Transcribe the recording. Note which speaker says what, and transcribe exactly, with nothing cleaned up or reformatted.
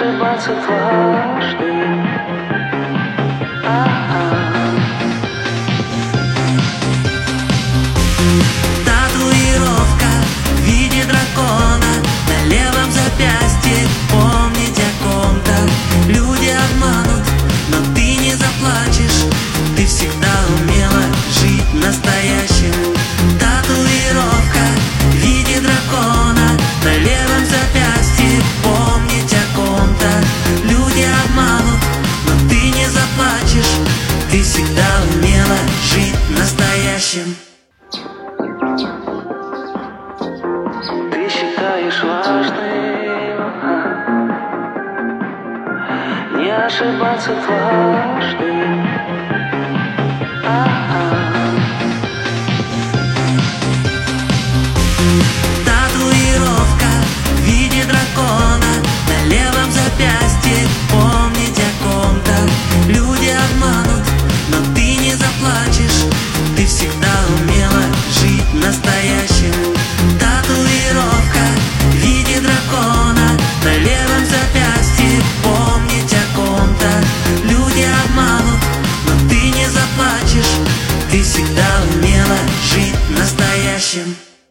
Speaker 1: ошибаться дважды.
Speaker 2: Татуировка в виде дракона на левом запястье. Помнить о ком-то люди обманут, но ты не заплачешь. Ты всегда умела жить настоящим. Татуировка в виде дракона на левом запястье. Помнить о ком-то люди обманут, но ты не заплачешь. Ты всегда умела жить настоящим.
Speaker 1: Ты считаешь важным не ошибаться дважды.